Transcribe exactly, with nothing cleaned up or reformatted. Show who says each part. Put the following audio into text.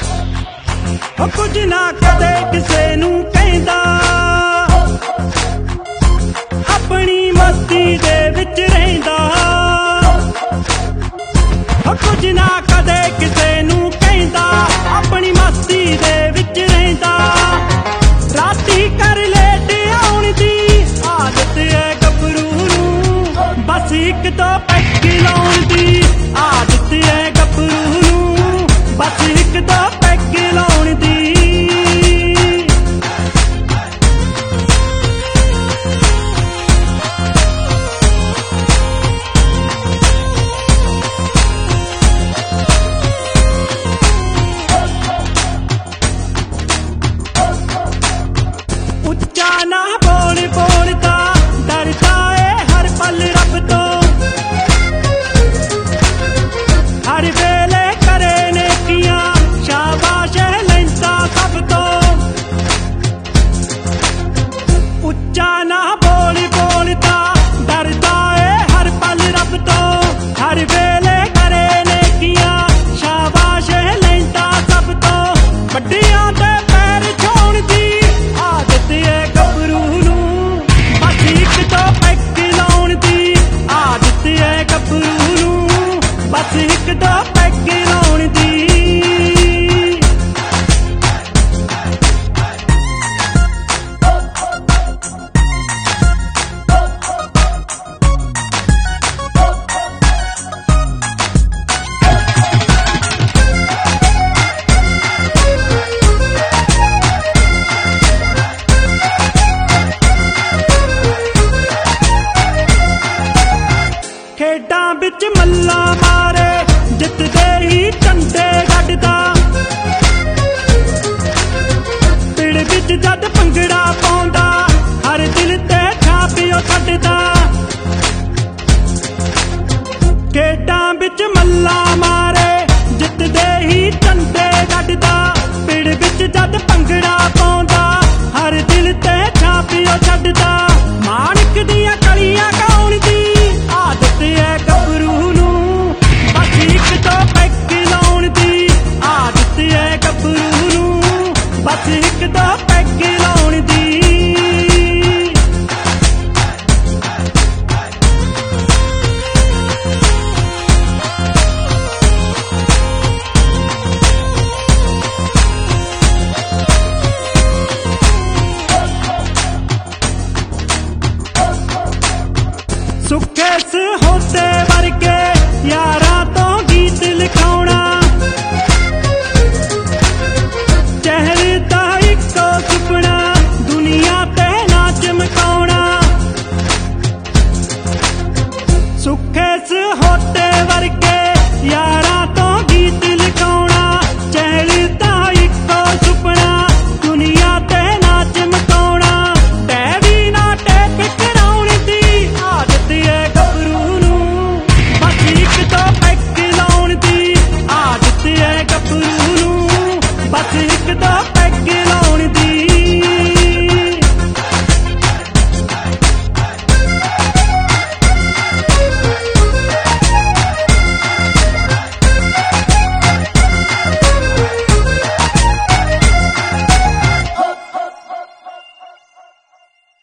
Speaker 1: कुछ ना कदे किसे नू कहंदा, अपनी मस्ती दे विच रहिंदा। कुछ ना कदे किसे नू कहंदा, अपनी मस्ती दे विच रहिंदा। राती कर लेट आउण दी आदत है गबरू नू, बस एक दो पैग लाउण दी आदत है गबरू नू, बस एक दो पैग लाउण दी। उच्चा ना बोल बोलता, डरता है हर पल रब तो, हर वेले करे नेकियां शाबाश है लैंदा सब तो। उच्चा ना बोल बोलता, डरता है हर पल रब तो, हर वेले करे नेकियां शाबाश है लैंदा सब तो। वड्डियां दे पैर छूण दी आदत है गबरू नू, बस एक दो पैग लाउण दी आदत है गबरू नू, बस एक दो पैग लाउण दी। खेडां बिच मल्ला मारे जितदे ही झंडे गड्डदा, पिड़ बिच जद भंगड़ा पाउंदा हर दिल ते छापियो छड्डदा। खेडां बिच मल्ला मारे जितदे ही झंडे गड्डदा, पिड़ बिच जद भंगड़ा पाउंदा हर दिल ते छापियो छड्डदा। माणक दियां कलियां गाउण दी आदत है गबरू नू, बस एक दो पैग लाउण दी आदत है गबरू नू, बस एक दो पैग लाउण दी। सुखे होते वर्गे यारां तो गीत लिखाउणा, चेहरे दा इक्को सुपना दुनिया ते ना चमकाउणा। सुखे होते वर्गे यारां तो गीत लिखाउणा, चेहरे दा इक्को सुपना दुनिया ते ना चमकाउणा। डैडी ना टेप कराउण दी आदत है गबरू नू, बस एक दो पैग लाउण दी आदत है गबरू नू, बस एक दो